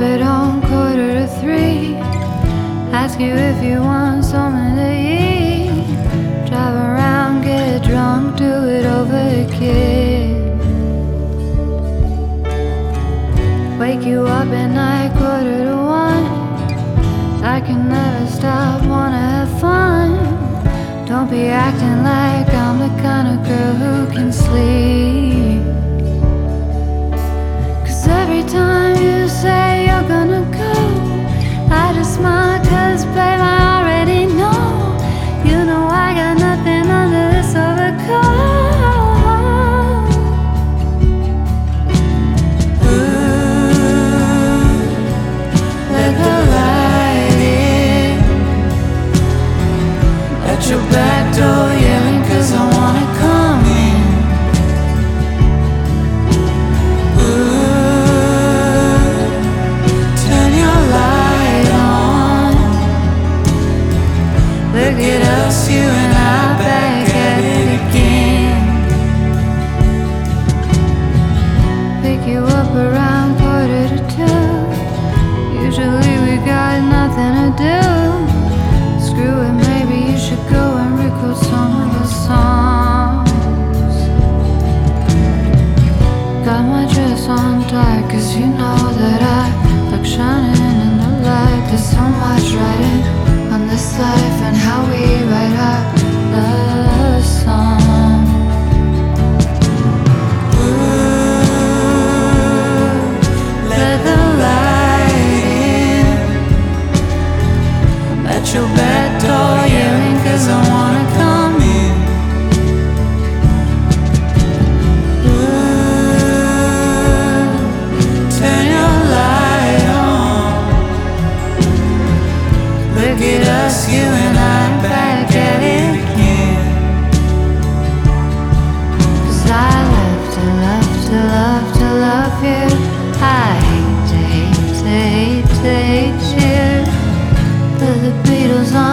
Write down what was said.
it on 2:45. Ask you if you want something to eat. Drive around, get drunk, do it over again. Wake you up at night, 1:45. I can never stop, wanna have fun. Don't be acting like I'm the kind of girl who can sleep. 'Cause every time you say you're gonna go, I just smile 'cause babe I already know. You know I got nothing under this overcoat. Ooh, let the light in. Let your back door yelling 'cause I wanna come in. Ooh, turn your light on. Look at us, you and I back at it again. Pick you up around 1:45. Usually we got nothing to do. Screw it, maybe you should go and record some of the songs. Got my dress on tight 'cause you know that I like shining in the light. There's so much writing on this life and how we write our love song. Ooh, let the light in. Let your back door yelling 'cause I wanna come in. Ooh, turn your light on. Look at us, you and I back at it again. 'Cause I love to love to love to love you. I hate to hate to hate to hate you. Put the Beatles on